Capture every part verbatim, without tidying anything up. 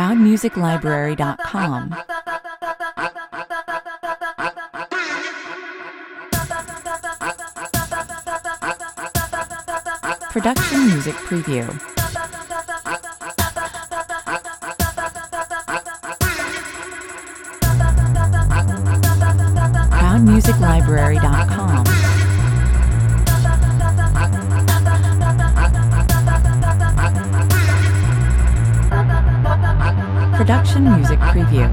proud music library dot com. Production music preview. proud music library dot com. Production music preview.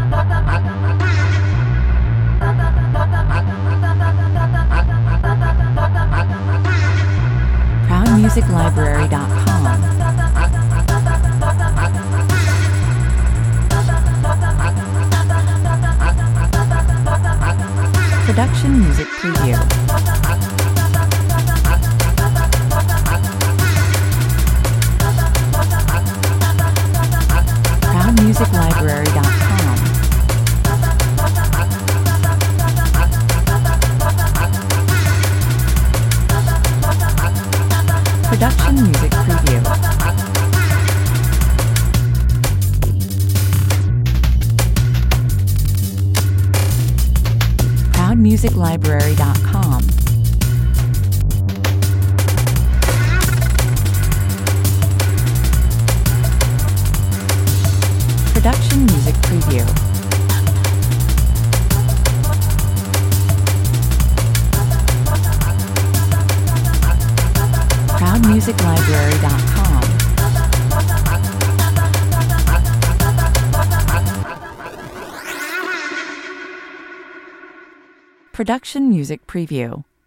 proud music library dot com. Production music preview. proud music library dot com. Production music preview. proud music library dot com. Production music preview. proud music library dot com. Production music preview.